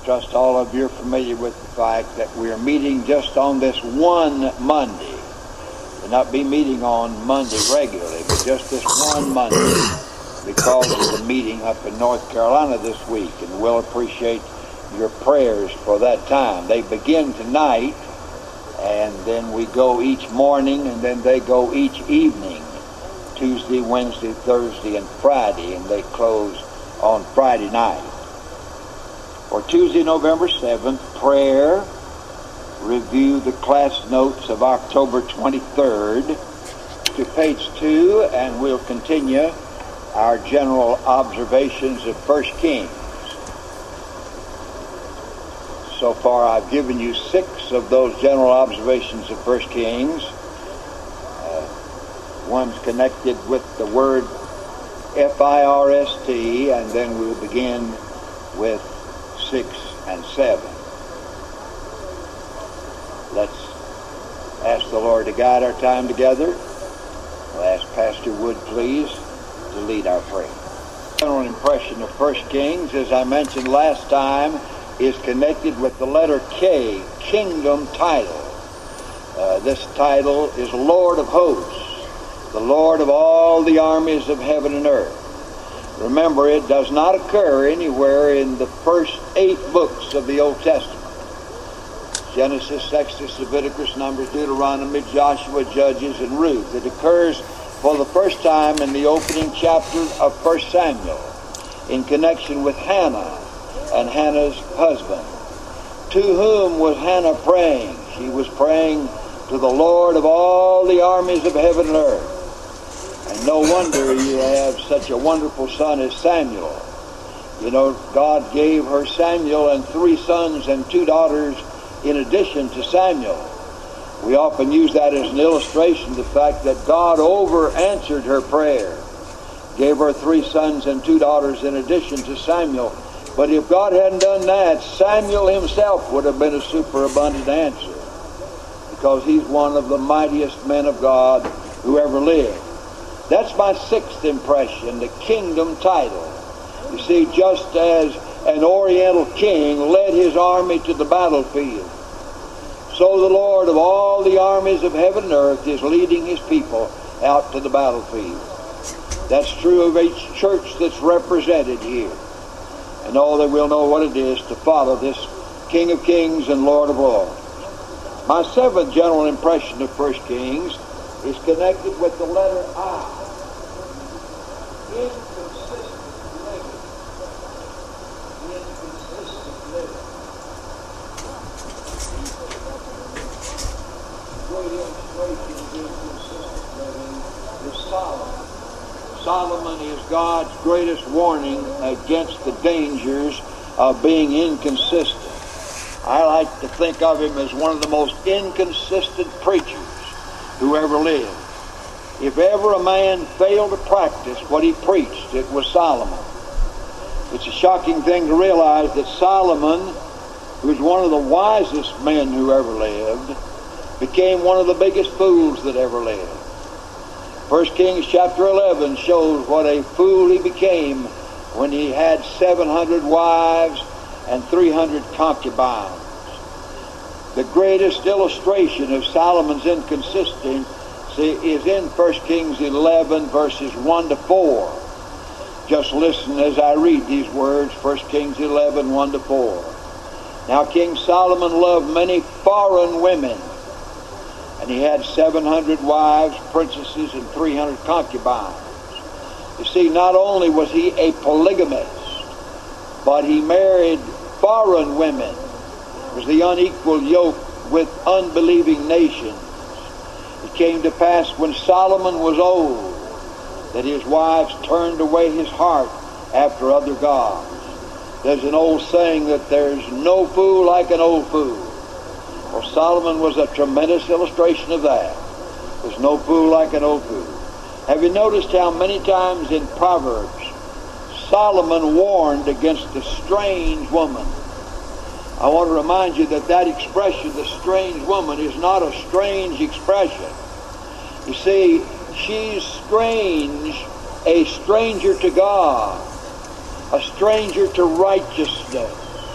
trust all of you are familiar with the fact that we are meeting just on this one Monday. We'll not be meeting on Monday regularly, but just this one Monday because of the meeting up in North Carolina this week, and we'll appreciate your prayers for that time. They begin tonight, and then we go each morning, and then they go each evening, Tuesday, Wednesday, Thursday, and Friday, and they close on Friday night. For Tuesday, November 7th, prayer, review the class notes of October 23rd to page 2, and we'll continue our general observations of 1 Kings. So far, I've given you 6 of those general observations of 1 Kings. One's connected with the word F-I-R-S-T, and then we'll begin with 6 and 7. Let's ask the Lord to guide our time together. I'll ask Pastor Wood, please, to lead our prayer. General impression of 1 Kings, as I mentioned last time, is connected with the letter K, kingdom title. This title is Lord of Hosts, the Lord of all the armies of heaven and earth. Remember, it does not occur anywhere in the first 8 books of the Old Testament. Genesis, Exodus, Leviticus, Numbers, Deuteronomy, Joshua, Judges, and Ruth. It occurs for the first time in the opening chapter of 1 Samuel in connection with Hannah and Hannah's husband. To whom was Hannah praying? She was praying to the Lord of all the armies of heaven and earth. And no wonder you have such a wonderful son as Samuel. You know, God gave her Samuel and 3 sons and 2 daughters in addition to Samuel. We often use that as an illustration of the fact that God over-answered her prayer. Gave her 3 sons and 2 daughters in addition to Samuel. But if God hadn't done that, Samuel himself would have been a superabundant answer, because he's one of the mightiest men of God who ever lived. That's my 6th impression, the kingdom title. You see, just as an oriental king led his army to the battlefield, so the Lord of all the armies of heaven and earth is leading his people out to the battlefield. That's true of each church that's represented here. And all that we'll know what it is to follow this King of Kings and Lord of Lords. My 7th general impression of 1 Kings is connected with the letter I. Inconsistent living. Inconsistent living. Great illustration of inconsistent living is Solomon. Solomon is God's greatest warning against the dangers of being inconsistent. I like to think of him as one of the most inconsistent preachers who ever lived. If ever a man failed to practice what he preached, it was Solomon. It's a shocking thing to realize that Solomon, who was one of the wisest men who ever lived, became one of the biggest fools that ever lived. 1 Kings chapter 11 shows what a fool he became when he had 700 wives and 300 concubines. The greatest illustration of Solomon's inconsistency is in 1 Kings 11 verses 1 to 4. Just listen as I read these words, 1 Kings 11, 1 to 4. Now King Solomon loved many foreign women, and he had 700 wives, princesses, and 300 concubines. You see, not only was he a polygamist, but he married foreign women. It was the unequal yoke with unbelieving nations. It came to pass when Solomon was old that his wives turned away his heart after other gods. There's an old saying that there's no fool like an old fool. Well, Solomon was a tremendous illustration of that. There's no fool like an old fool. Have you noticed how many times in Proverbs Solomon warned against the strange woman? I want to remind you that that expression, the strange woman, is not a strange expression. You see, she's strange, a stranger to God, a stranger to righteousness,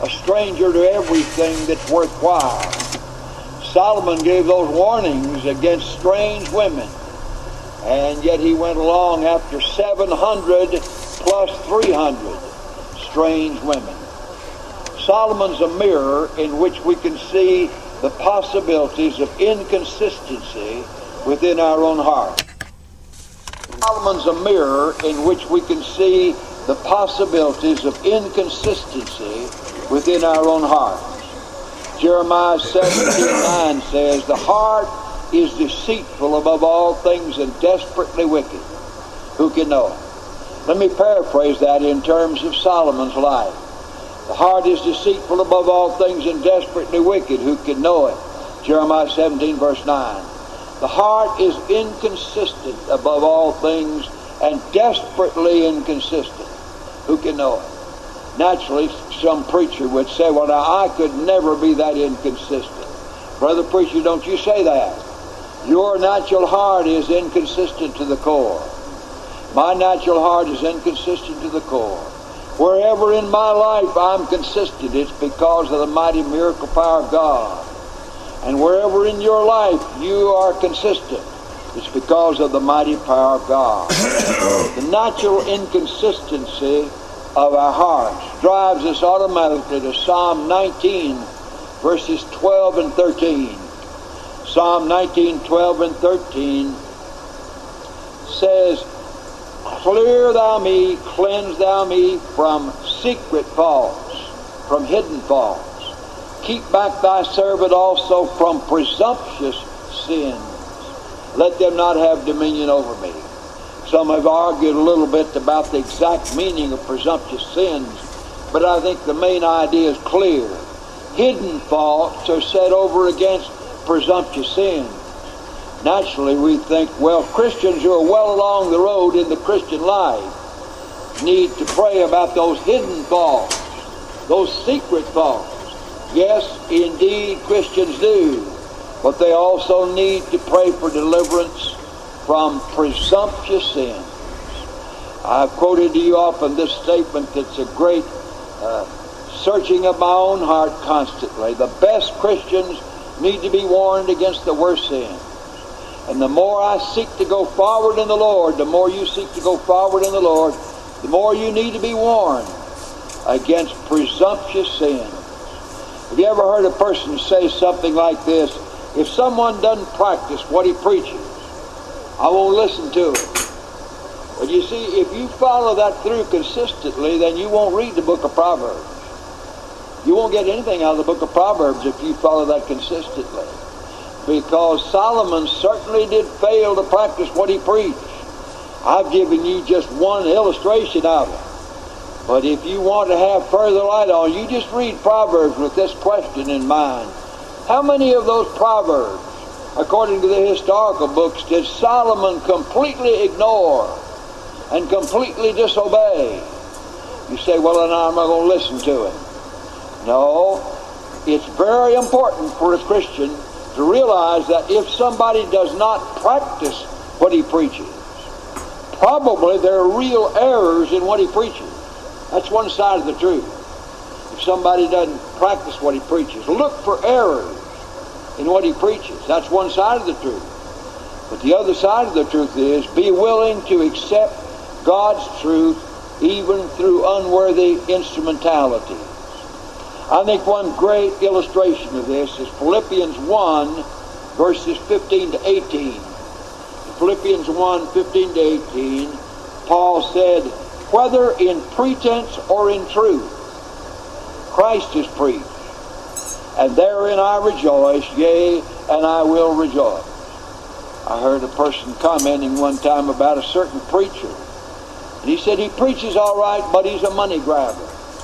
a stranger to everything that's worthwhile. Solomon gave those warnings against strange women, and yet he went along after 700 plus 300 strange women. Solomon's a mirror in which we can see the possibilities of inconsistency within our own heart. Solomon's a mirror in which we can see the possibilities of inconsistency within our own hearts. Jeremiah 17:9 says, "The heart is deceitful above all things and desperately wicked. Who can know it?" Let me paraphrase that in terms of Solomon's life. The heart is deceitful above all things and desperately wicked. Who can know it? Jeremiah 17 verse 9. The heart is inconsistent above all things and desperately inconsistent. Who can know it? Naturally, some preacher would say, "Well, now, I could never be that inconsistent." Brother preacher, don't you say that. Your natural heart is inconsistent to the core. My natural heart is inconsistent to the core. Wherever in my life I'm consistent, it's because of the mighty miracle power of God. And wherever in your life you are consistent, it's because of the mighty power of God. The natural inconsistency of our hearts drives us automatically to Psalm 19, verses 12 and 13. Psalm 19, 12 and 13 says, "Clear thou me, cleanse thou me from secret faults, from hidden faults. Keep back thy servant also from presumptuous sins. Let them not have dominion over me." Some have argued a little bit about the exact meaning of presumptuous sins, but I think the main idea is clear. Hidden faults are set over against presumptuous sins. Naturally, we think, well, Christians who are well along the road in the Christian life need to pray about those hidden faults, those secret faults. Yes, indeed, Christians do, but they also need to pray for deliverance from presumptuous sins. I've quoted to you often this statement that's a great searching of my own heart constantly. The best Christians need to be warned against the worst sins. And the more I seek to go forward in the Lord, the more you seek to go forward in the Lord, the more you need to be warned against presumptuous sins. Have you ever heard a person say something like this? "If someone doesn't practice what he preaches, I won't listen to him." But you see, if you follow that through consistently, then you won't read the book of Proverbs. You won't get anything out of the book of Proverbs if you follow that consistently. Because Solomon certainly did fail to practice what he preached. I've given you just one illustration of it. But if you want to have further light on, you just read Proverbs with this question in mind. How many of those Proverbs, according to the historical books, did Solomon completely ignore and completely disobey? You say, "Well, then I'm not going to listen to him." No, it's very important for a Christian to realize that if somebody does not practice what he preaches, probably there are real errors in what he preaches. That's one side of the truth. If somebody doesn't practice what he preaches, look for errors in what he preaches. That's one side of the truth. But the other side of the truth is, be willing to accept God's truth even through unworthy instrumentalities. I think one great illustration of this is Philippians 1, verses 15 to 18. Philippians 1, 15 to 18, Paul said, "Whether in pretense or in truth, Christ is preached, and therein I rejoice, yea, and I will rejoice." I heard a person commenting one time about a certain preacher, and he said he preaches all right, but he's a money grabber.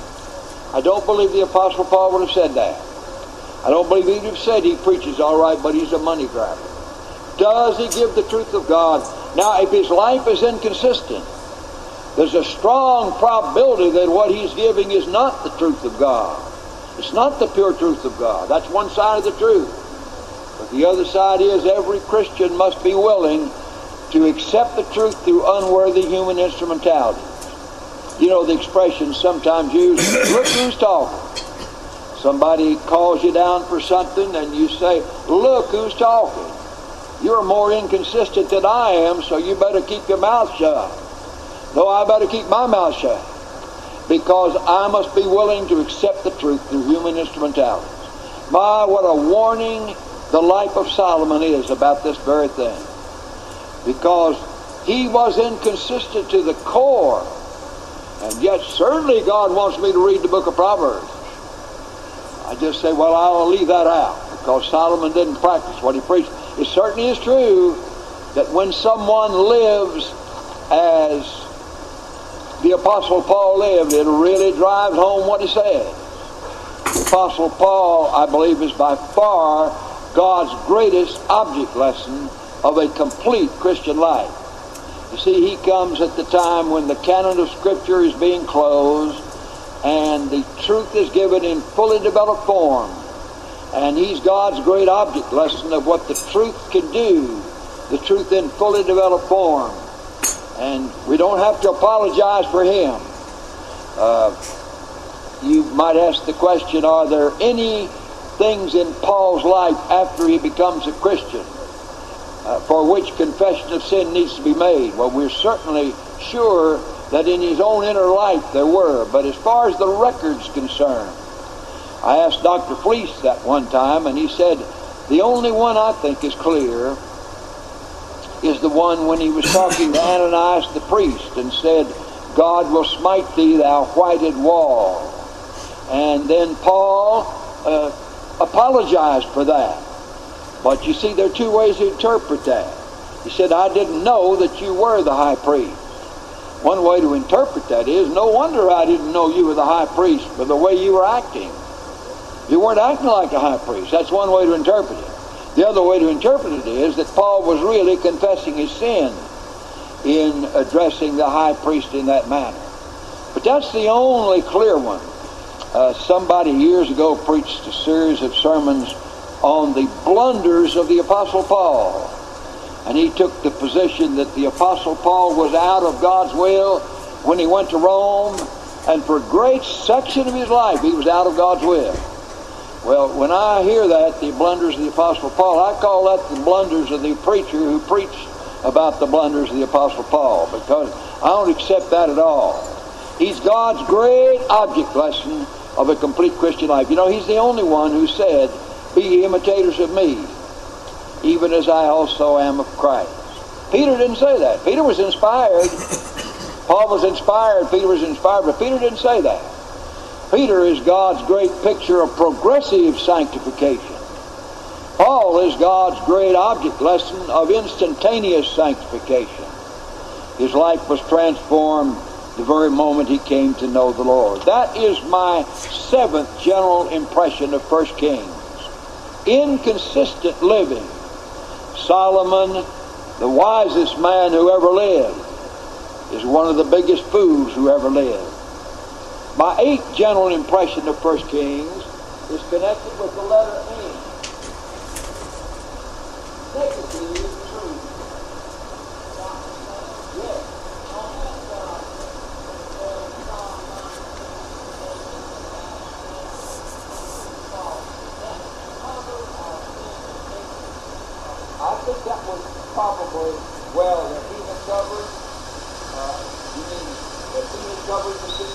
I don't believe the Apostle Paul would have said that. I don't believe he would have said he preaches all right, but he's a money grabber. Does he give the truth of God? Now, if his life is inconsistent, there's a strong probability that what he's giving is not the truth of God. It's not the pure truth of God. That's one side of the truth. But the other side is every Christian must be willing to accept the truth through unworthy human instrumentality. You know the expression sometimes used, "Look who's talking." Somebody calls you down for something and you say, look who's talking. You're more inconsistent than I am, so you better keep your mouth shut. No, I better keep my mouth shut, because I must be willing to accept the truth through human instrumentalities. My, what a warning the life of Solomon is about this very thing. Because he was inconsistent to the core. And yet certainly God wants me to read the book of Proverbs. I just say, well, I'll leave that out, because Solomon didn't practice what he preached. It certainly is true that when someone lives as the Apostle Paul lived, it really drives home what he said. The Apostle Paul, I believe, is by far God's greatest object lesson of a complete Christian life. You see, he comes at the time when the canon of Scripture is being closed and the truth is given in fully developed form. And he's God's great object lesson of what the truth can do, the truth in fully developed form. And we don't have to apologize for him. You might ask the question, are there any things in Paul's life after he becomes a Christian for which confession of sin needs to be made? Well, we're certainly sure that in his own inner life there were. But as far as the record's concerned, I asked Dr. Fleece that one time, and he said, the only one I think is clear is the one when he was talking to Ananias the priest and said, God will smite thee, thou whited wall. And then Paul apologized for that. But you see, there are two ways to interpret that. He said, I didn't know that you were the high priest. One way to interpret that is, no wonder I didn't know you were the high priest for the way you were acting. You weren't acting like a high priest. That's one way to interpret it. The other way to interpret it is that Paul was really confessing his sin in addressing the high priest in that manner. But that's the only clear one. Somebody years ago preached a series of sermons on the blunders of the Apostle Paul. And he took the position that the Apostle Paul was out of God's will when he went to Rome, and for a great section of his life he was out of God's will. Well, when I hear that, the blunders of the Apostle Paul, I call that the blunders of the preacher who preached about the blunders of the Apostle Paul, because I don't accept that at all. He's God's great object lesson of a complete Christian life. You know, he's the only one who said, be ye imitators of me, even as I also am of Christ. Peter didn't say that. Peter was inspired. Paul was inspired. Peter was inspired, but Peter didn't say that. Peter is God's great picture of progressive sanctification. Paul is God's great object lesson of instantaneous sanctification. His life was transformed the very moment he came to know the Lord. That is my seventh general impression of 1 Kings. Inconsistent living. Solomon, the wisest man who ever lived, is one of the biggest fools who ever lived. My eighth general impression of 1 Kings is connected with the letter N. Negative truth. Yes. I think that was probably, well, that he had covered, you mean that he had covered the sin?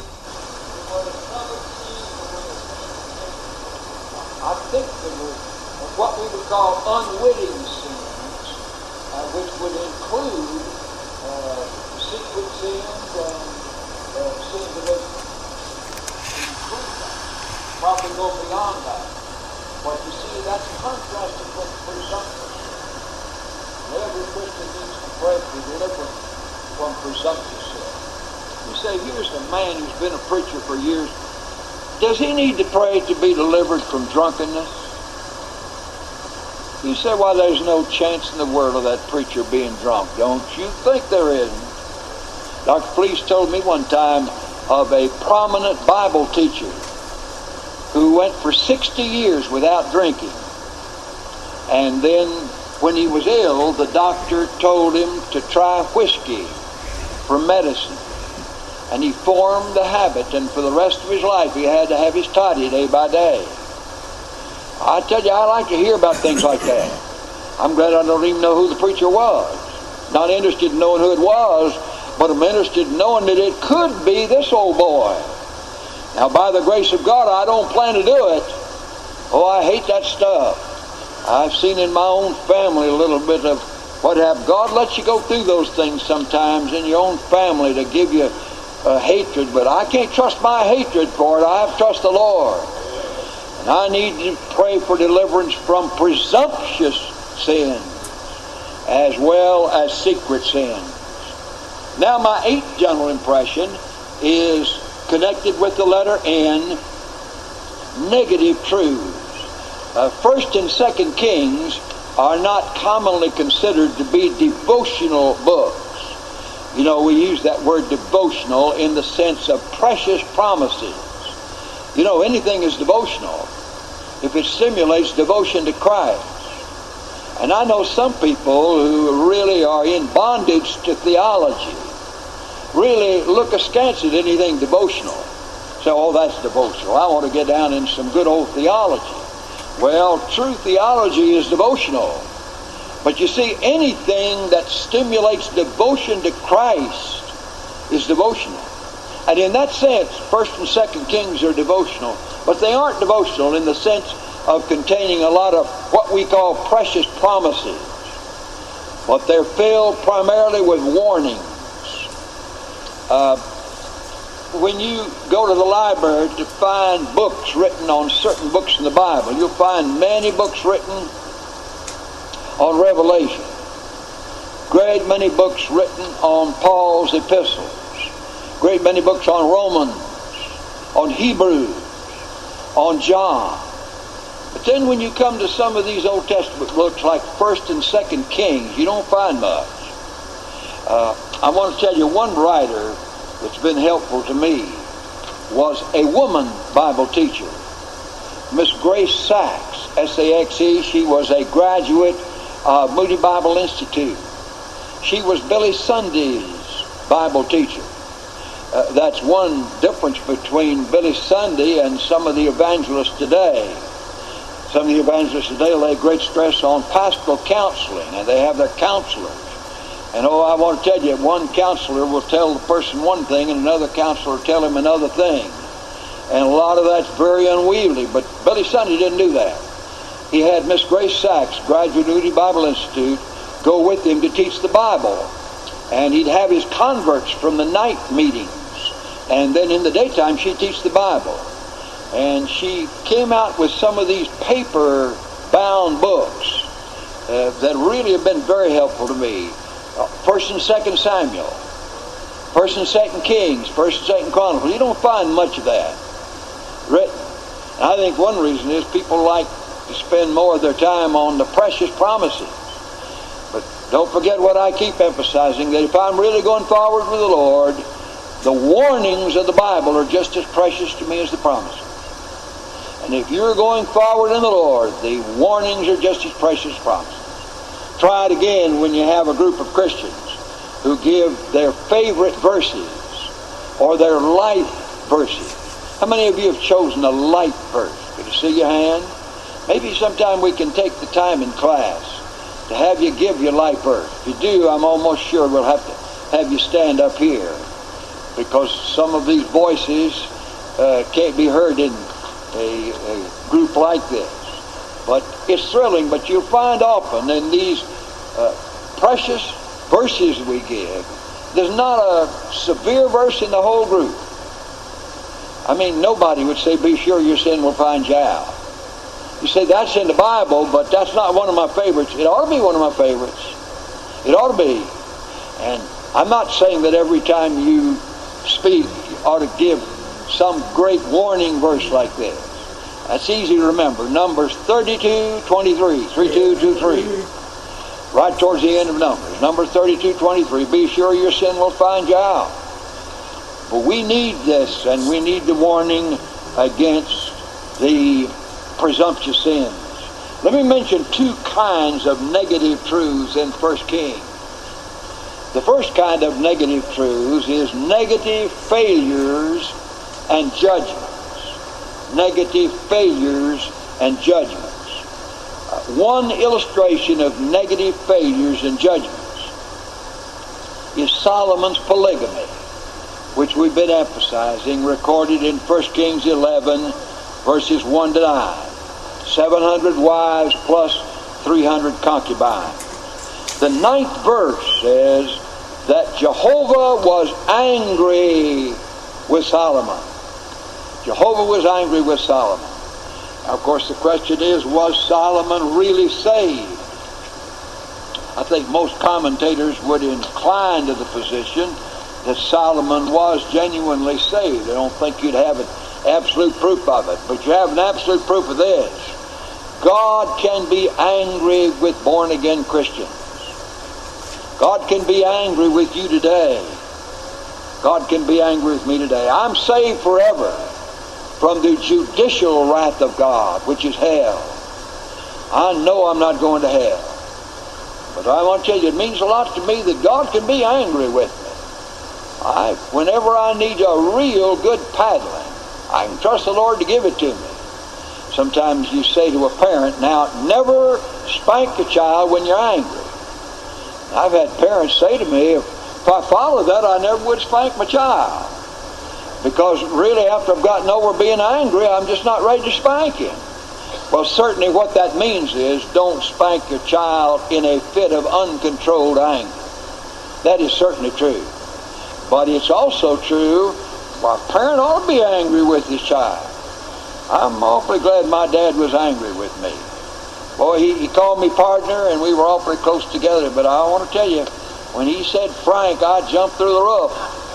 I think there were what we would call unwitting sins, which would include secret sins and sins that would include that. Probably go beyond that. But you see, that's contrasted with presumption. Every Christian needs to pray to be delivered from presumptuous sin. You say, here's a man who's been a preacher for years. Does he need to pray to be delivered from drunkenness? You say, well, there's no chance in the world of that preacher being drunk. Don't you think there isn't? Dr. Fleece told me one time of a prominent Bible teacher who went for 60 years without drinking. And then when he was ill, the doctor told him to try whiskey for medicine. And he formed the habit, and for the rest of his life he had to have his toddy day by day. I tell you, I like to hear about things like that. I'm glad I don't even know who the preacher was. Not interested in knowing who it was, but I'm interested in knowing that it could be this old boy. Now, by the grace of God, I don't plan to do it. Oh, I hate that stuff. I've seen in my own family a little bit of what have. God lets you go through those things sometimes in your own family to give you hatred, but I can't trust my hatred for it. I have to trust the Lord. And I need to pray for deliverance from presumptuous sins as well as secret sins. Now, my 8th general impression is connected with the letter N, negative truths. 1st and 2nd Kings are not commonly considered to be devotional books. You know, we use that word devotional in the sense of precious promises. You know, anything is devotional if it stimulates devotion to Christ. And I know some people who really are in bondage to theology, really look askance at anything devotional. Say, oh, that's devotional. I want to get down in some good old theology. Well, true theology is devotional. But you see, anything that stimulates devotion to Christ is devotional. And in that sense, 1st and 2nd Kings are devotional. But they aren't devotional in the sense of containing a lot of what we call precious promises. But they're filled primarily with warnings. When you go to the library to find books written on certain books in the Bible, you'll find many books written on Revelation. Great many books written on Paul's epistles. Great many books on Romans, on Hebrews, on John. But then when you come to some of these Old Testament books like 1st and 2nd Kings, you don't find much. I want to tell you, one writer that's been helpful to me was a woman Bible teacher, Miss Grace Sachs, S-A-X-E. She was a graduate of Moody Bible Institute. She was Billy Sunday's Bible teacher. That's one difference between Billy Sunday and some of the evangelists today. Some of the evangelists today lay great stress on pastoral counseling, and they have their counselors. And I want to tell you, one counselor will tell the person one thing and another counselor will tell him another thing. And a lot of that's very unwieldy. But Billy Sunday didn't do that. He had Miss Grace Sachs, graduate of Moody Bible Institute, go with him to teach the Bible. And he'd have his converts from the night meetings. And then in the daytime, she'd teach the Bible. And she came out with some of these paper-bound books that really have been very helpful to me. 1st and 2nd Samuel, 1st and 2nd Kings, 1st and 2nd Chronicles. You don't find much of that written. And I think one reason is people like to spend more of their time on the precious promises. But don't forget what I keep emphasizing, that if I'm really going forward with the Lord, the warnings of the Bible are just as precious to me as the promises. And if you're going forward in the Lord, the warnings are just as precious as promises. Try it again when you have a group of Christians who give their favorite verses or their life verses. How many of you have chosen a life verse? Could you see your hand? Maybe sometime we can take the time in class to have you give your life verse. If you do, I'm almost sure we'll have to have you stand up here, because some of these voices can't be heard in a group like this. But it's thrilling, but you'll find often in these precious verses we give, there's not a severe verse in the whole group. I mean, nobody would say, be sure your sin will find you out. You say, that's in the Bible, but that's not one of my favorites. It ought to be one of my favorites. It ought to be. And I'm not saying that every time you speak, you ought to give some great warning verse like this. That's easy to remember. Numbers 32:23, 32:23. Right towards the end of Numbers. Numbers 32:23. Be sure your sin will find you out. But we need this, and we need the warning against the presumptuous sins. Let me mention two kinds of negative truths in 1 Kings. The first kind of negative truths is negative failures and judgments. Negative failures and judgments. One illustration of negative failures and judgments is Solomon's polygamy, which we've been emphasizing, recorded in 1 Kings 11, verses 1 to 9. 700 wives plus 300 concubines. The 9th verse says that Jehovah was angry with Solomon. Jehovah was angry with Solomon. Now, of course, the question is, was Solomon really saved? I think most commentators would incline to the position that Solomon was genuinely saved. I don't think you'd have an absolute proof of it, but you have an absolute proof of this. God can be angry with born-again Christians. God can be angry with you today. God can be angry with me today. I'm saved forever from the judicial wrath of God, which is hell. I know I'm not going to hell. But I want to tell you, it means a lot to me that God can be angry with me. Whenever I need a real good paddling, I can trust the Lord to give it to me. Sometimes you say to a parent, now, never spank a child when you're angry. I've had parents say to me, if I follow that, I never would spank my child. Because really, after I've gotten over being angry, I'm just not ready to spank him. Well, certainly what that means is don't spank your child in a fit of uncontrolled anger. That is certainly true. But it's also true, well, a parent ought to be angry with his child. I'm awfully glad my dad was angry with me. Boy, he called me partner, and we were awfully close together. But I want to tell you, when he said Frank, I jumped through the roof.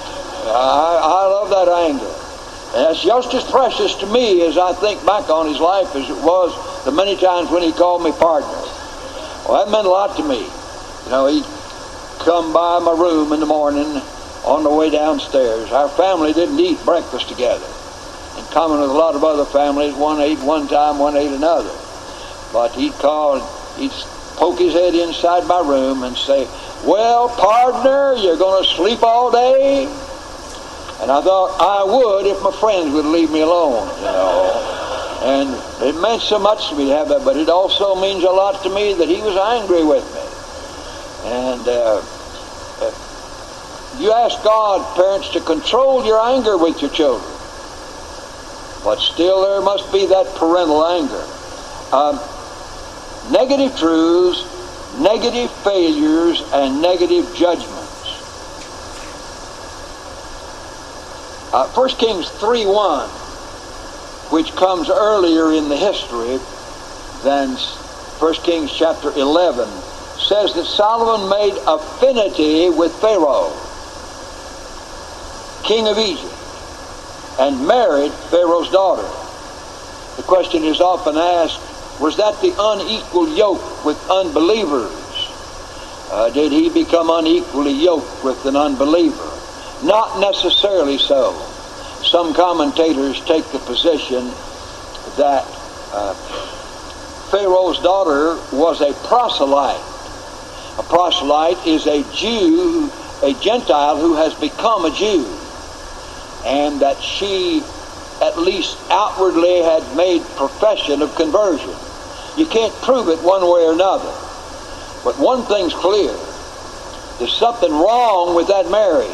I love that anger. And that's just as precious to me as I think back on his life as it was the many times when he called me partner. Well, that meant a lot to me. You know, he'd come by my room in the morning on the way downstairs. Our family didn't eat breakfast together. In common with a lot of other families, one ate one time, one ate another. But he'd poke his head inside my room and say, well, partner, you're going to sleep all day? And I thought I would if my friends would leave me alone, you know. And it meant so much to me to have that, but it also means a lot to me that he was angry with me. And you ask God, parents, to control your anger with your children. But still there must be that parental anger. Negative truths, negative failures, and negative judgments. 1 Kings 3:1, which comes earlier in the history than 1 Kings chapter 11, says that Solomon made affinity with Pharaoh, king of Egypt, and married Pharaoh's daughter. The question is often asked, was that the unequal yoke with unbelievers? Did he become unequally yoked with an unbeliever? Not necessarily so. Some commentators take the position that Pharaoh's daughter was a proselyte. A proselyte is a Jew, a Gentile who has become a Jew, and that she at least outwardly had made profession of conversion. You can't prove it one way or another. But one thing's clear. There's something wrong with that marriage,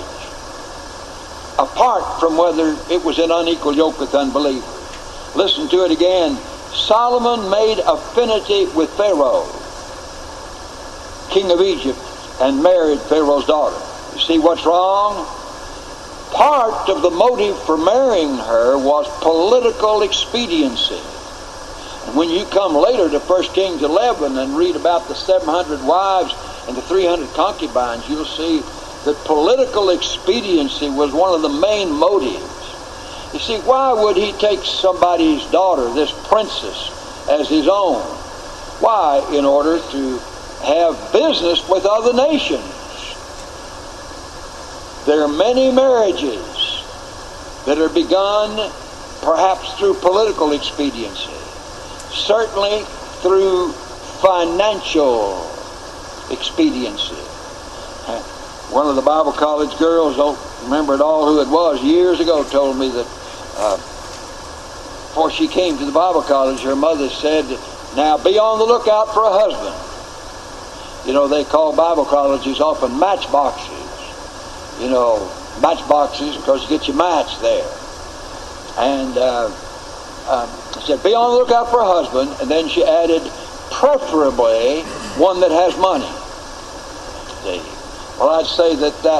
apart from whether it was an unequal yoke with unbelievers. Listen to it again. Solomon made affinity with Pharaoh, king of Egypt, and married Pharaoh's daughter. You see what's wrong? Part of the motive for marrying her was political expediency. And when you come later to 1 Kings 11 and read about the 700 wives and the 300 concubines, you'll see that political expediency was one of the main motives. You see, why would he take somebody's daughter, this princess, as his own? Why? In order to have business with other nations. There are many marriages that are begun perhaps through political expediency, certainly through financial expediency. One of the Bible college girls, don't remember at all who it was, years ago told me that before she came to the Bible college, her mother said, now be on the lookout for a husband. You know, they call Bible colleges often matchboxes. You know, matchboxes because you get your match there. And she said, be on the lookout for a husband. And then she added, preferably one that has money. See? Well, I'd say that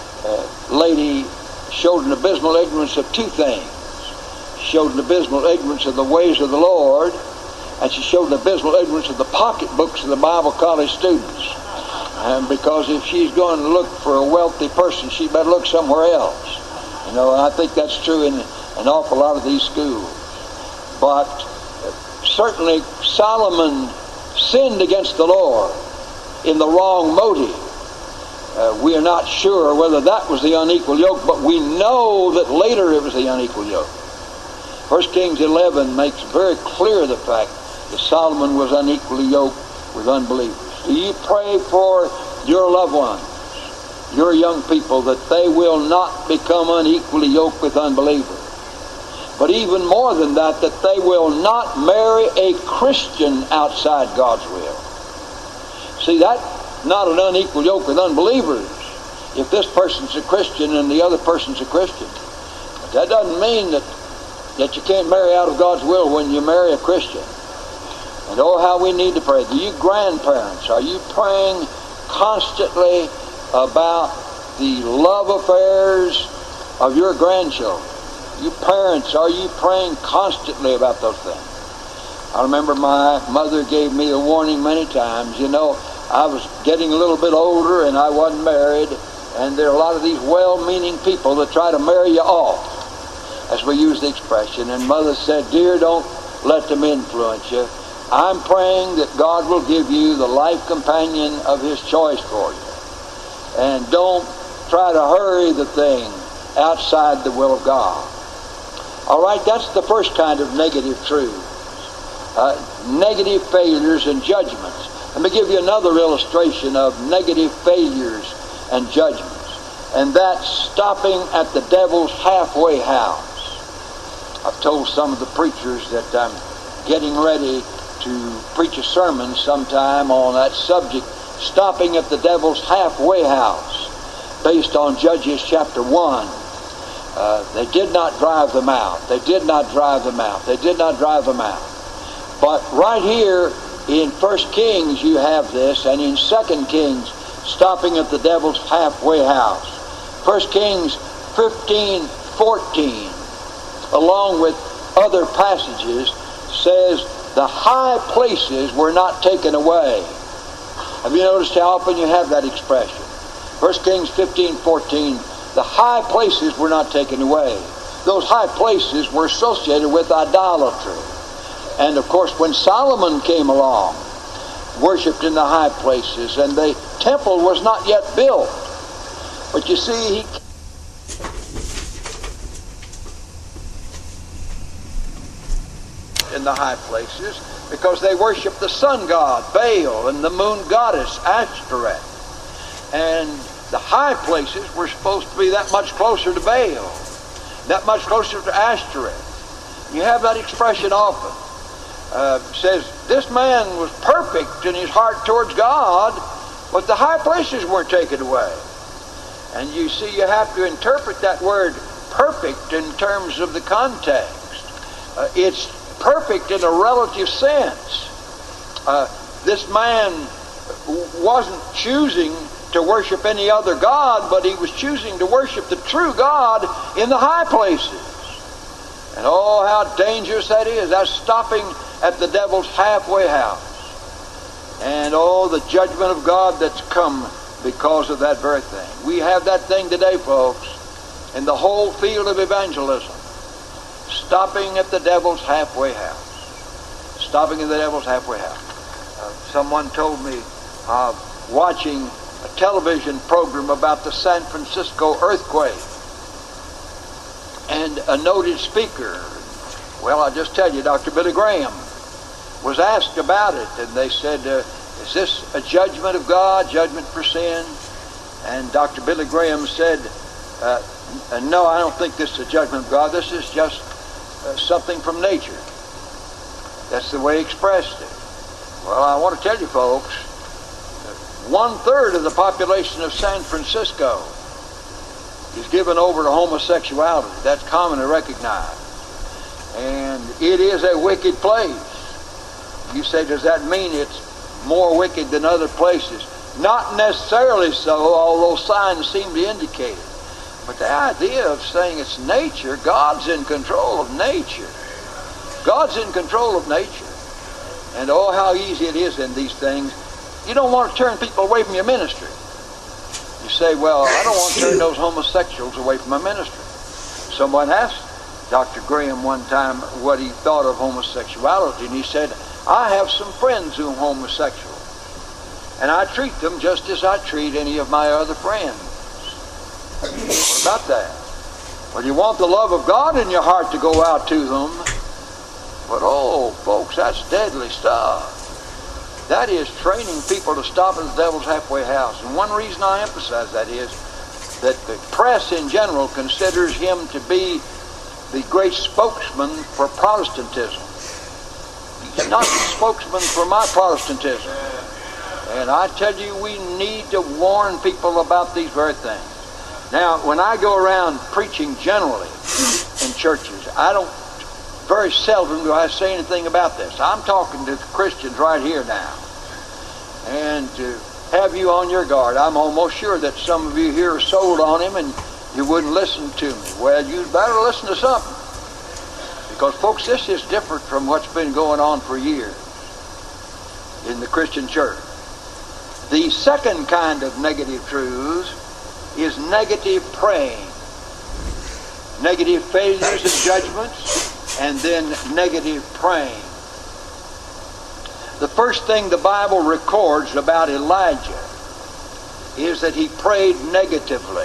lady showed an abysmal ignorance of two things. She showed an abysmal ignorance of the ways of the Lord, and she showed an abysmal ignorance of the pocketbooks of the Bible college students. And because if she's going to look for a wealthy person, she better look somewhere else. You know, and I think that's true in an awful lot of these schools. But certainly Solomon sinned against the Lord in the wrong motive. We are not sure whether that was the unequal yoke, but we know that later it was the unequal yoke. 1 Kings 11 makes very clear the fact that Solomon was unequally yoked with unbelievers. Do you pray for your loved ones, your young people, that they will not become unequally yoked with unbelievers? But even more than that, that they will not marry a Christian outside God's will. See, that's not an unequal yoke with unbelievers if this person's a Christian and the other person's a Christian. But that doesn't mean that you can't marry out of God's will when you marry a Christian. And oh, how we need to pray. Do you grandparents, are you praying constantly about the love affairs of your grandchildren? You parents, are you praying constantly about those things? I remember my mother gave me a warning many times. You know, I was getting a little bit older and I wasn't married, and there are a lot of these well-meaning people that try to marry you off, as we use the expression. And Mother said, dear, don't let them influence you. I'm praying that God will give you the life companion of His choice for you. And don't try to hurry the thing outside the will of God. All right, that's the first kind of negative truth. Negative failures and judgments. Let me give you another illustration of negative failures and judgments. And that's stopping at the devil's halfway house. I've told some of the preachers that I'm getting ready to preach a sermon sometime on that subject, stopping at the devil's halfway house, based on Judges chapter 1. They did not drive them out. They did not drive them out. They did not drive them out. But right here in 1 Kings you have this, and in 2 Kings, stopping at the devil's halfway house. 1 Kings 15:14, along with other passages, says the high places were not taken away. Have you noticed how often you have that expression? 1 Kings 15:14, the high places were not taken away. Those high places were associated with idolatry. And of course, when Solomon came along, worshipped in the high places, and the temple was not yet built. But you see, he in the high places because they worshiped the sun god Baal and the moon goddess Ashtoreth. And the high places were supposed to be that much closer to Baal, that much closer to Ashtoreth. You have that expression often. Says this man was perfect in his heart towards God, but the high places weren't taken away. And you see, you have to interpret that word perfect in terms of the context. It's perfect in a relative sense. This man wasn't choosing to worship any other god, but he was choosing to worship the true God in the high places. And oh, how dangerous that is. That's stopping at the devil's halfway house. And oh, the judgment of God that's come because of that very thing. We have that thing today, folks, in the whole field of evangelism. Stopping at the devil's halfway house. Stopping at the devil's halfway house. Someone told me watching a television program about the San Francisco earthquake. And a noted speaker, well, I'll just tell you, Dr. Billy Graham, was asked about it. And they said, is this a judgment of God, judgment for sin? And Dr. Billy Graham said, no, I don't think this is a judgment of God. This is just something from nature. That's the way he expressed it. Well, I want to tell you folks, 1/3 of the population of San Francisco is given over to homosexuality. That's commonly recognized. And it is a wicked place. You say, does that mean it's more wicked than other places? Not necessarily so, although signs seem to indicate it. But the idea of saying it's nature, God's in control of nature. God's in control of nature. And oh, how easy it is in these things. You don't want to turn people away from your ministry. You say, well, I don't want to turn those homosexuals away from my ministry. Someone asked Dr. Graham one time what he thought of homosexuality, and he said, I have some friends who are homosexual, and I treat them just as I treat any of my other friends. What about that? Well, you want the love of God in your heart to go out to them, but oh, folks, that's deadly stuff. That is training people to stop at the devil's halfway house. And one reason I emphasize that is that the press in general considers him to be the great spokesman for Protestantism. He's not the spokesman for my Protestantism. And I tell you, we need to warn people about these very things. Now, when I go around preaching generally in churches, very seldom do I say anything about this. I'm talking to Christians right here now. And to have you on your guard, I'm almost sure that some of you here are sold on him and you wouldn't listen to me. Well, you'd better listen to something. Because, folks, this is different from what's been going on for years in the Christian church. The second kind of negative truths is negative praying. Negative failures and judgments, and then negative praying. The first thing the Bible records about Elijah is that he prayed negatively.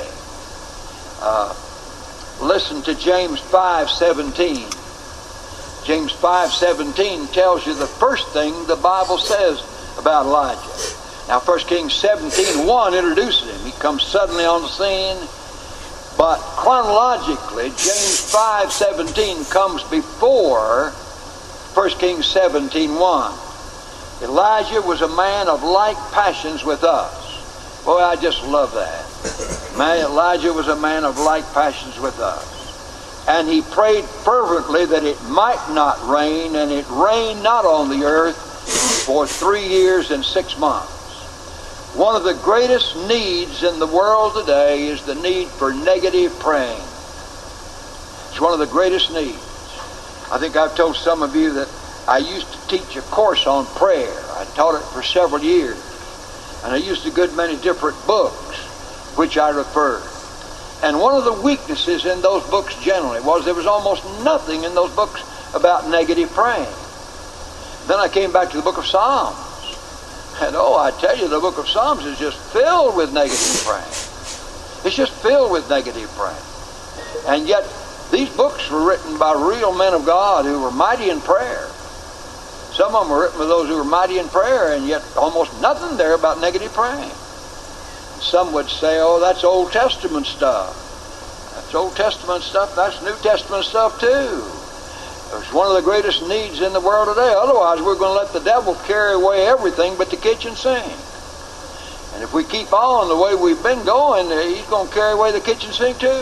Listen to James 5:17. James 5:17 tells you the first thing the Bible says about Elijah. Now 1 Kings 17:1 introduces him. He comes suddenly on the scene. But chronologically, James 5:17 comes before 1 Kings 17:1. Elijah was a man of like passions with us. Boy, I just love that. Man, Elijah was a man of like passions with us. And he prayed fervently that it might not rain, and it rained not on the earth for 3 years and 6 months. One of the greatest needs in the world today is the need for negative praying. It's one of the greatest needs. I think I've told some of you that I used to teach a course on prayer. I taught it for several years. And I used a good many different books which I referred. And one of the weaknesses in those books generally was there was almost nothing in those books about negative praying. Then I came back to the book of Psalms. And oh, I tell you, the book of Psalms is just filled with negative praying. It's just filled with negative praying. And yet, these books were written by real men of God who were mighty in prayer. Some of them were written by those who were mighty in prayer, and yet almost nothing there about negative praying. Some would say, oh, that's Old Testament stuff. That's Old Testament stuff. That's New Testament stuff too. It's one of the greatest needs in the world today. Otherwise, we're going to let the devil carry away everything but the kitchen sink. And if we keep on the way we've been going, he's going to carry away the kitchen sink too.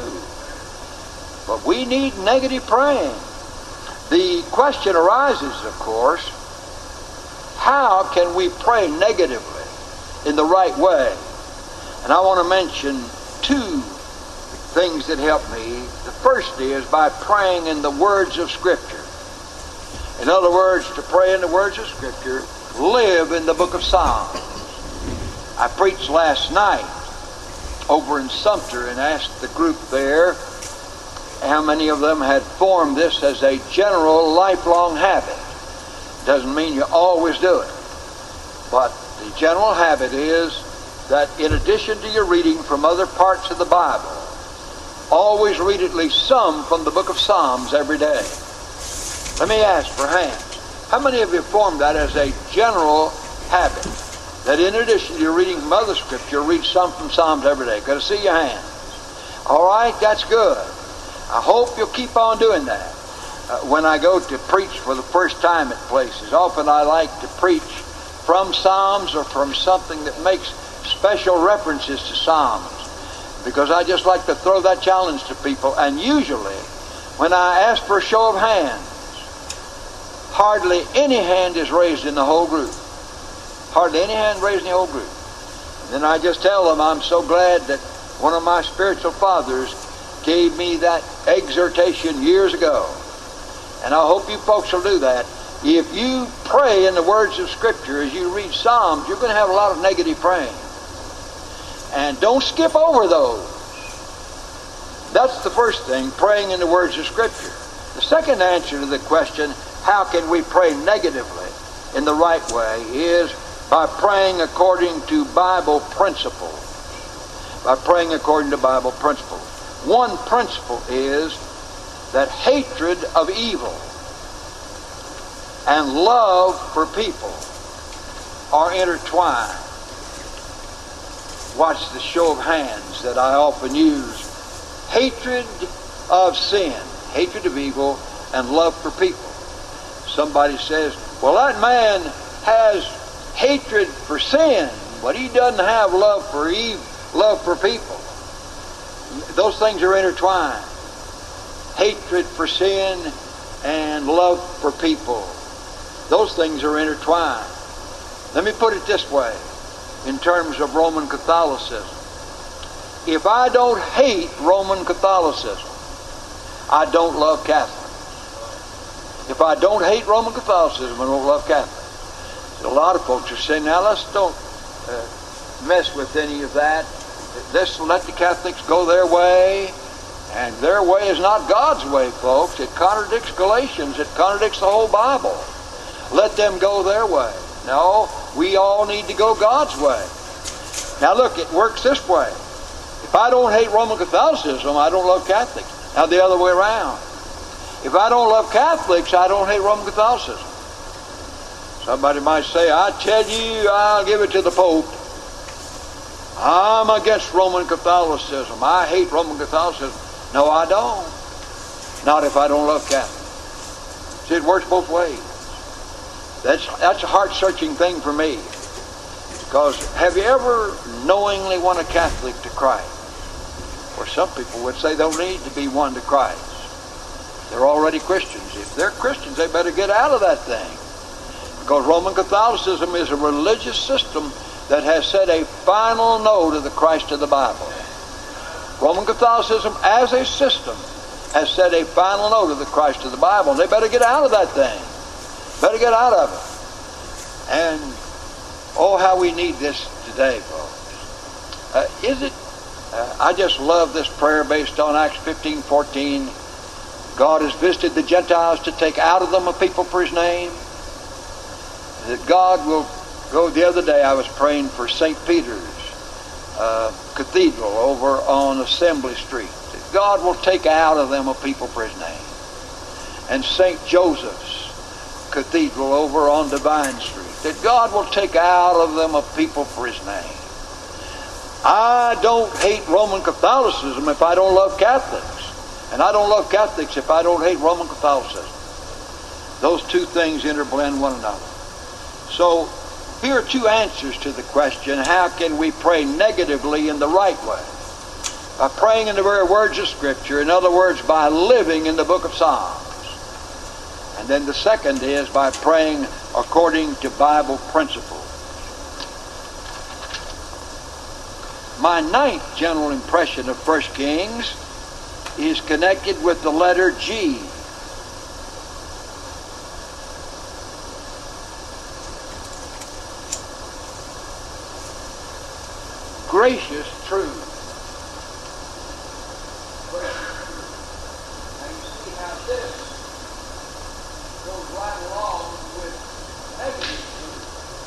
But we need negative praying. The question arises, of course, how can we pray negatively in the right way? And I want to mention 2 things that help me. The first is by praying in the words of Scripture. In other words, to pray in the words of Scripture, live in the book of Psalms. I preached last night over in Sumter and asked the group there how many of them had formed this as a general lifelong habit. Doesn't mean you always do it. But the general habit is that in addition to your reading from other parts of the Bible, always read at least some from the book of Psalms every day. Let me ask for hands. How many of you formed that as a general habit? that in addition to your reading from other Scripture, read some from Psalms every day. Got to see your hands. All right, that's good. I hope you'll keep on doing that. When I go to preach for the first time at places, often I like to preach from Psalms or from something that makes special references to Psalms, because I just like to throw that challenge to people. And usually, when I ask for a show of hands, hardly any hand is raised in the whole group. Hardly any hand raised in the whole group. And then I just tell them I'm so glad that one of my spiritual fathers gave me that exhortation years ago. And I hope you folks will do that. If you pray in the words of Scripture as you read Psalms, you're going to have a lot of negative praying. And don't skip over those. That's the first thing, praying in the words of Scripture. The second answer to the question, how can we pray negatively in the right way, is by praying according to Bible principles. By praying according to Bible principles. One principle is that hatred of evil and love for people are intertwined. Watch the show of hands that I often use. Hatred of sin, hatred of evil, and love for people. Somebody says, well, that man has hatred for sin, but he doesn't have love for evil, love for people. Those things are intertwined. Hatred for sin and love for people. Those things are intertwined. Let me put it this way in terms of Roman Catholicism. If I don't hate Roman Catholicism, I don't love Catholics. If I don't hate Roman Catholicism, I don't love Catholics. A lot of folks are saying, now let's don't mess with any of that. Let's let the Catholics go their way. And their way is not God's way, folks. It contradicts Galatians. It contradicts the whole Bible. Let them go their way. No, we all need to go God's way. Now look, it works this way. If I don't hate Roman Catholicism, I don't love Catholics. Now the other way around. If I don't love Catholics, I don't hate Roman Catholicism. Somebody might say, I tell you, I'll give it to the Pope. I'm against Roman Catholicism. I hate Roman Catholicism. No, I don't. Not if I don't love Catholics. See, it works both ways. That's a heart-searching thing for me. Because have you ever knowingly won a Catholic to Christ? Or some people would say they'll need to be won to Christ. They're already Christians. If they're Christians, they better get out of that thing. Because Roman Catholicism is a religious system that has said a final no to the Christ of the Bible. Roman Catholicism as a system has said a final no to the Christ of the Bible. And they better get out of that thing. Better get out of it. And oh, how we need this today, folks. I just love this prayer based on Acts 15:14. God has visited the Gentiles to take out of them a people for His name. That God will go. The other day I was praying for St. Peter's Cathedral over on Assembly Street. That God will take out of them a people for His name. And St. Joseph's Cathedral over on Divine Street. That God will take out of them a people for His name. I don't hate Roman Catholicism if I don't love Catholics. And I don't love Catholics if I don't hate Roman Catholicism. Those two things interblend one another. So, here are two answers to the question, how can we pray negatively in the right way? By praying in the very words of Scripture. In other words, by living in the book of Psalms. And then the second is by praying according to Bible principles. My ninth general impression of 1 Kings is connected with the letter G. Gracious truth. And you see how this goes right along with negative truth.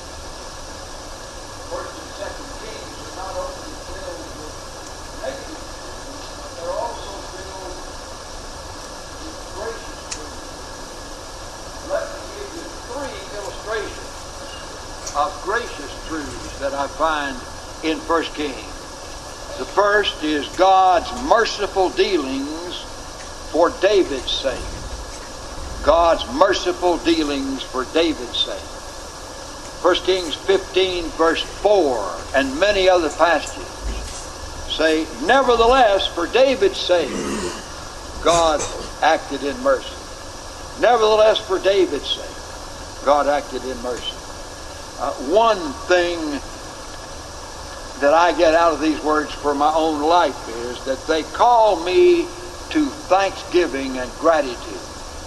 First and Second Kings are not only filled with negative truth, but they're also filled with gracious truth. Let me give you 3 illustrations of gracious truths that I find in 1 Kings. The first is God's merciful dealings for David's sake. God's merciful dealings for David's sake. 1 Kings 15 verse 4 and many other passages say, nevertheless, for David's sake, God acted in mercy. Nevertheless, for David's sake, God acted in mercy. One thing that I get out of these words for my own life is that they call me to thanksgiving and gratitude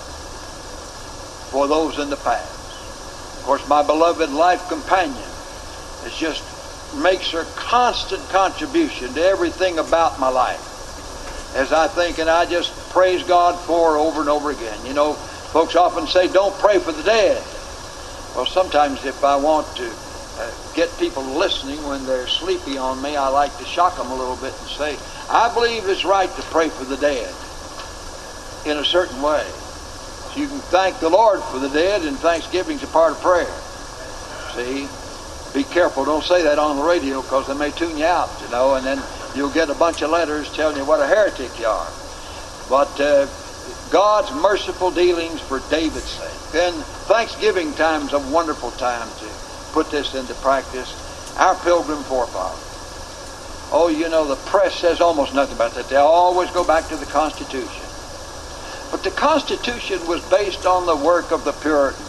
for those in the past. Of course, my beloved life companion is just makes her constant contribution to everything about my life. As I think and I just praise God for her over and over again. You know, folks often say, don't pray for the dead. Well, sometimes if I want to get people listening when they're sleepy on me, I like to shock them a little bit and say, I believe it's right to pray for the dead in a certain way. So you can thank the Lord for the dead, and thanksgiving's a part of prayer. See? Be careful. Don't say that on the radio, because they may tune you out, you know, and then you'll get a bunch of letters telling you what a heretic you are. But God's merciful dealings for David's sake. Then Thanksgiving time's a wonderful time to put this into practice. Our pilgrim forefathers. Oh, you know, the press says almost nothing about that. They always go back to the Constitution. But the Constitution was based on the work of the Puritans.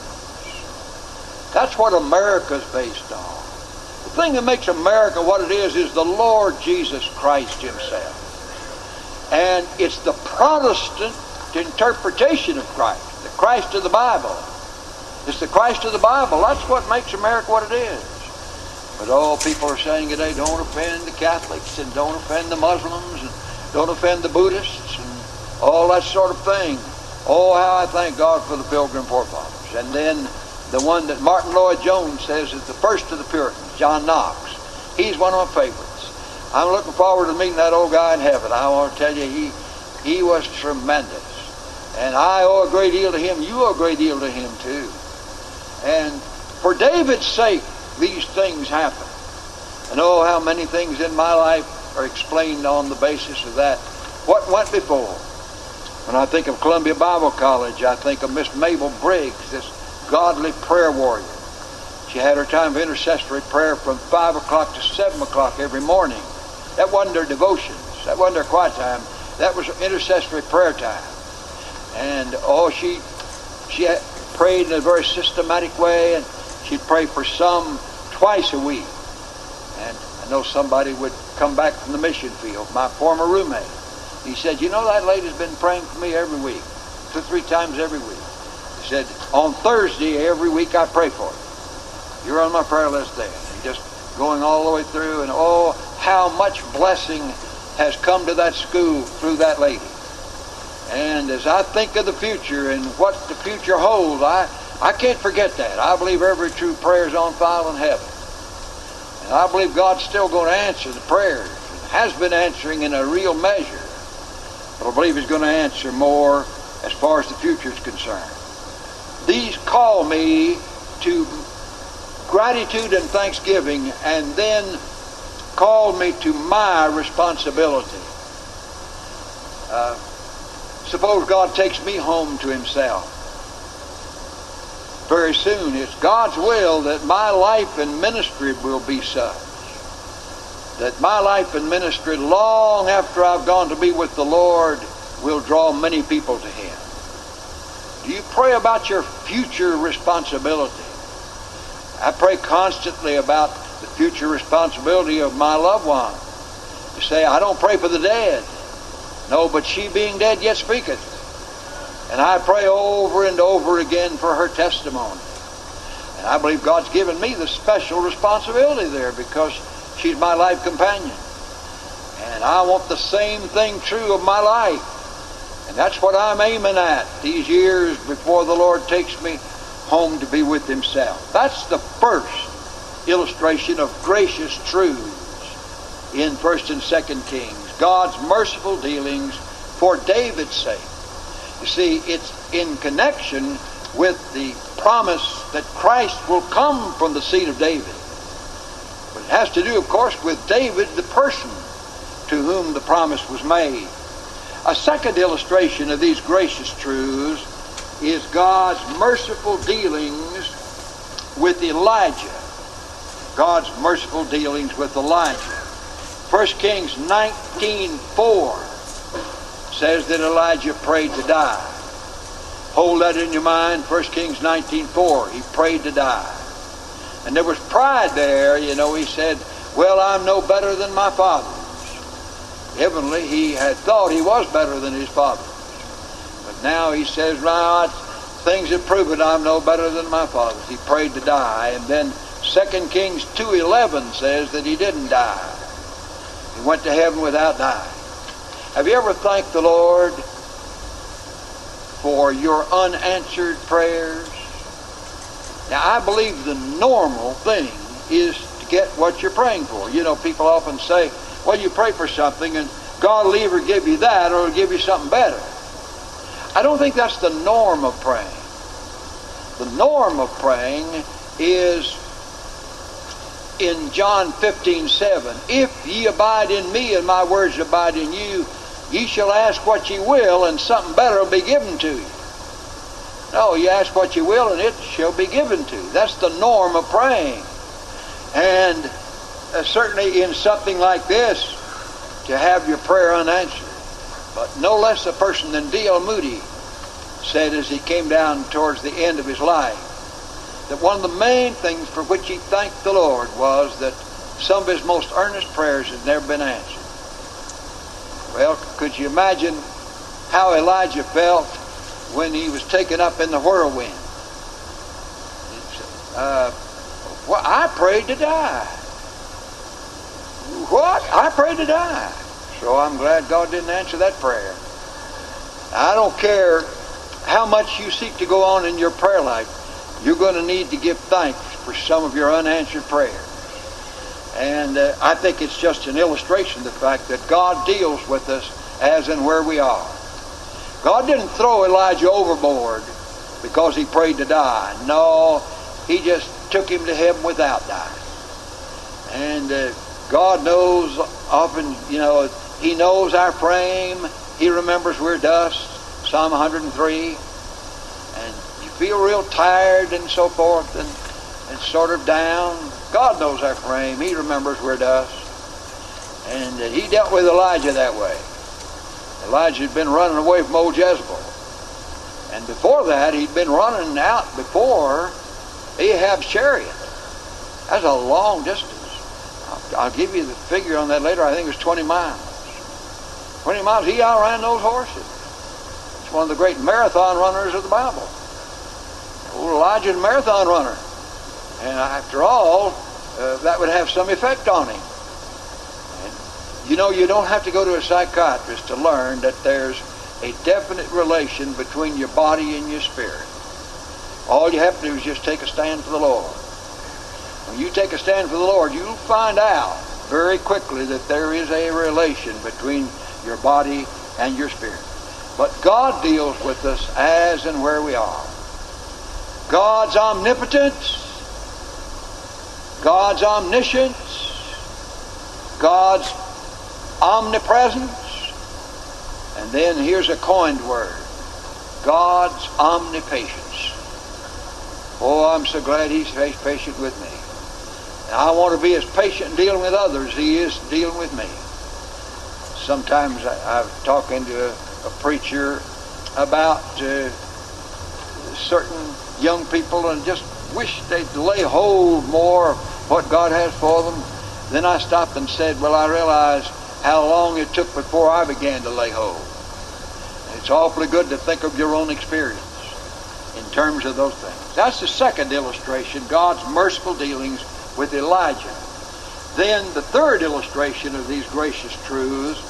That's what America's based on. The thing that makes America what it is the Lord Jesus Christ himself. And it's the Protestant interpretation of Christ, the Christ of the Bible. It's the Christ of the Bible. That's what makes America what it is. But all people are saying today, don't offend the Catholics and don't offend the Muslims and don't offend the Buddhists and all that sort of thing. Oh, how I thank God for the Pilgrim forefathers. And then the one that Martin Lloyd-Jones says is the first of the Puritans, John Knox. He's one of my favorites. I'm looking forward to meeting that old guy in heaven. I want to tell you, he was tremendous. And I owe a great deal to him. You owe a great deal to him too. And for David's sake, these things happen. And oh, how many things in my life are explained on the basis of that. What went before? When I think of Columbia Bible College, I think of Miss Mabel Briggs, this godly prayer warrior. She had her time of intercessory prayer from 5 o'clock to 7 o'clock every morning. That wasn't her devotions. That wasn't her quiet time. That was her intercessory prayer time. And oh, she had prayed in a very systematic way, and she'd pray for some twice a week. And I know somebody would come back from the mission field, my former roommate. He said, you know, that lady's been praying for me every week, 2 or 3 times every week. He said, on Thursday every week I pray for you. You're on my prayer list there. And just going all the way through, and oh, how much blessing has come to that school through that lady. And as I think of the future and what the future holds, I can't forget that. I believe every true prayer is on file in heaven. And I believe God's still going to answer the prayers. It has been answering in a real measure. But I believe he's going to answer more as far as the future is concerned. These call me to gratitude and thanksgiving, and then call me to my responsibility. Suppose God takes me home to himself. Very soon, it's God's will that my life and ministry will be such that my life and ministry, long after I've gone to be with the Lord, will draw many people to him. Do you pray about your future responsibility? I pray constantly about the future responsibility of my loved one. You say, I don't pray for the dead. No, but she being dead yet speaketh. And I pray over and over again for her testimony. And I believe God's given me the special responsibility there because she's my life companion. And I want the same thing true of my life. And that's what I'm aiming at these years before the Lord takes me home to be with himself. That's the first illustration of gracious truths in 1st and 2nd Kings. God's merciful dealings for David's sake. You see, it's in connection with the promise that Christ will come from the seed of David. But But it has to do, of course, with David, the person to whom the promise was made. A second illustration of these gracious truths is God's merciful dealings with Elijah. God's merciful dealings with Elijah. 1 Kings 19:4 says that Elijah prayed to die. Hold that in your mind. 1 Kings 19:4. He prayed to die. And there was pride there. You know, he said, well, I'm no better than my fathers. Evidently, he had thought he was better than his fathers. But now he says, right, things have proven I'm no better than my fathers. He prayed to die. And then 2 Kings 2:11 says that he didn't die. He went to heaven without dying. Have you ever thanked the Lord for your unanswered prayers? Now, I believe the normal thing is to get what you're praying for. You know, people often say, well, you pray for something and God will either give you that or he'll give you something better. I don't think that's the norm of praying. The norm of praying is in John 15:7. If ye abide in me and my words abide in you, ye shall ask what ye will and something better will be given to you. No, you ask what you will and it shall be given to you. That's the norm of praying. And certainly in something like this, to have your prayer unanswered. But no less a person than D.L. Moody said as he came down towards the end of his life, that one of the main things for which he thanked the Lord was that some of his most earnest prayers had never been answered. Well, could you imagine how Elijah felt when he was taken up in the whirlwind? Well, I prayed to die. What? I prayed to die. So I'm glad God didn't answer that prayer. I don't care how much you seek to go on in your prayer life, you're going to need to give thanks for some of your unanswered prayers. And I think it's just an illustration of the fact that God deals with us as and where we are. God didn't throw Elijah overboard because he prayed to die. No, he just took him to heaven without dying. And God knows often, you know, he knows our frame. He remembers we're dust. Psalm 103. And you feel real tired and so forth and sort of down. God knows our frame. He remembers we're dust. And he dealt with Elijah that way. Elijah had been running away from old Jezebel. And before that, he'd been running out before Ahab's chariot. That's a long distance. I'll give you the figure on that later. I think it was 20 miles. 20 miles, he outran those horses. It's one of the great marathon runners of the Bible. Old Elijah's a marathon runner. And after all, that would have some effect on him. And you know, you don't have to go to a psychiatrist to learn that there's a definite relation between your body and your spirit. All you have to do is just take a stand for the Lord. When you take a stand for the Lord, you'll find out very quickly that there is a relation between your body and your spirit. But God deals with us as and where we are. God's omnipotence, God's omniscience, God's omnipresence, and then here's a coined word, God's omnipatience. Oh, I'm so glad he's patient with me. I want to be as patient in dealing with others as he is dealing with me. Sometimes I've talking to a preacher about certain young people and just wish they'd lay hold more of what God has for them. Then I stopped and said, well, I realized how long it took before I began to lay hold. And it's awfully good to think of your own experience in terms of those things. That's the second illustration, God's merciful dealings with Elijah. Then the third illustration of these gracious truths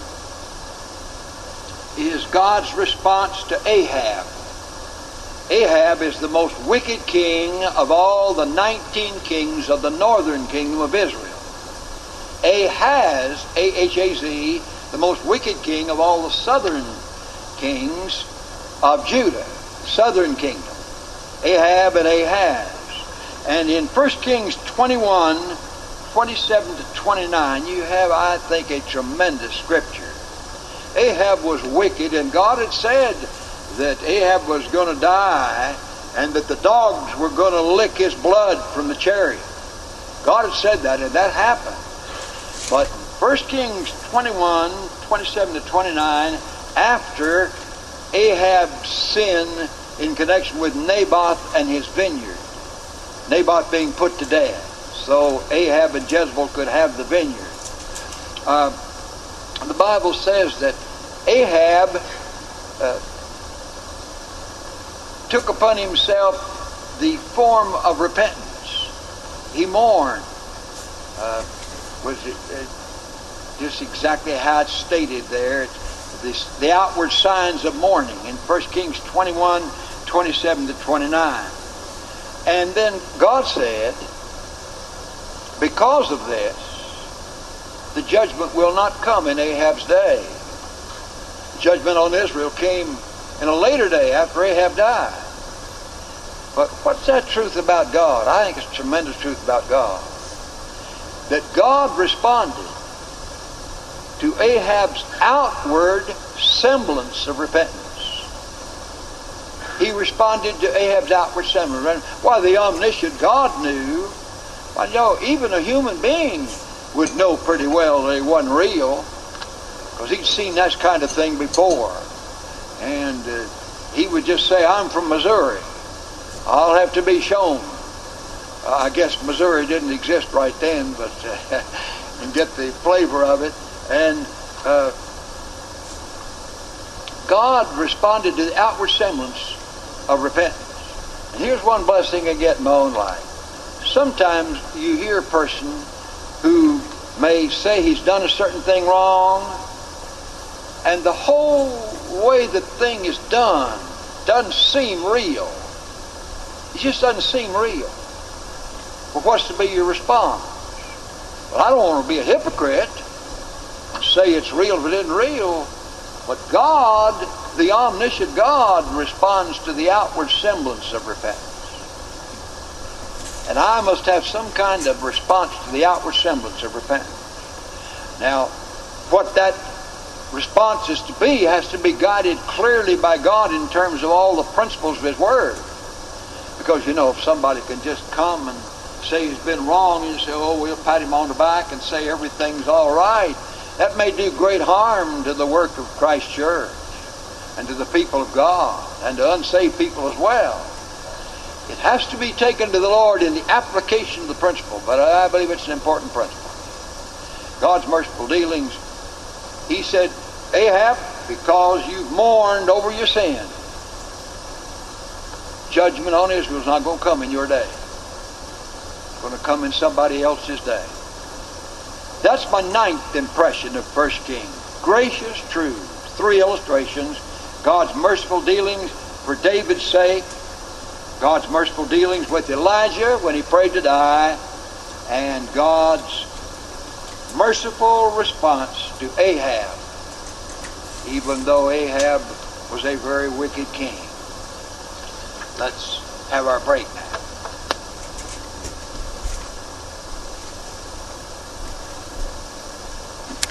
is God's response to Ahab. Ahab is the most wicked king of all the 19 kings of the northern kingdom of Israel. Ahaz, A-H-A-Z, the most wicked king of all the southern kings of Judah, southern kingdom. Ahab and Ahaz. And in 1 Kings 21, 27 to 29, you have, I think, a tremendous scripture. Ahab was wicked, and God had said that Ahab was going to die and that the dogs were going to lick his blood from the chariot. God had said that, and that happened. But 1 Kings 21, 27 to 29, after Ahab's sin in connection with Naboth and his vineyard, Naboth being put to death, so Ahab and Jezebel could have the vineyard. The Bible says that Ahab took upon himself the form of repentance. He mourned. Was just exactly how it's stated there. The outward signs of mourning in 1 Kings 21, 27 to 29. And then God said, because of this, the judgment will not come in Ahab's day. Judgment on Israel came in a later day after Ahab died. But what's that truth about God? I think it's a tremendous truth about God. That God responded to Ahab's outward semblance of repentance. He responded to Ahab's outward semblance. Why, the omniscient God knew. Why, you know, even a human being would know pretty well that he wasn't real, because he'd seen that kind of thing before. And he would just say, I'm from Missouri. I'll have to be shown. I guess Missouri didn't exist right then, but and get the flavor of it. And God responded to the outward semblance of repentance. And here's one blessing I get in my own life. Sometimes you hear a person who may say he's done a certain thing wrong, and the whole way the thing is done doesn't seem real. It just doesn't seem real. Well, what's to be your response? Well, I don't want to be a hypocrite and say it's real if it isn't real. But God, the omniscient God, responds to the outward semblance of repentance. And I must have some kind of response to the outward semblance of repentance. Now, what that response is to be has to be guided clearly by God in terms of all the principles of His Word. Because, you know, if somebody can just come and say he's been wrong, and you say, oh, we'll pat him on the back and say everything's all right, that may do great harm to the work of Christ's church and to the people of God and to unsaved people as well. It has to be taken to the Lord in the application of the principle, but I believe it's an important principle. God's merciful dealings. He said, Ahab, because you've mourned over your sin, judgment on Israel is not going to come in your day. It's going to come in somebody else's day. That's my ninth impression of 1 Kings. Gracious truth. 3 illustrations. God's merciful dealings for David's sake. God's merciful dealings with Elijah when he prayed to die. And God's merciful response to Ahab, even though Ahab was a very wicked king. Let's have our break now.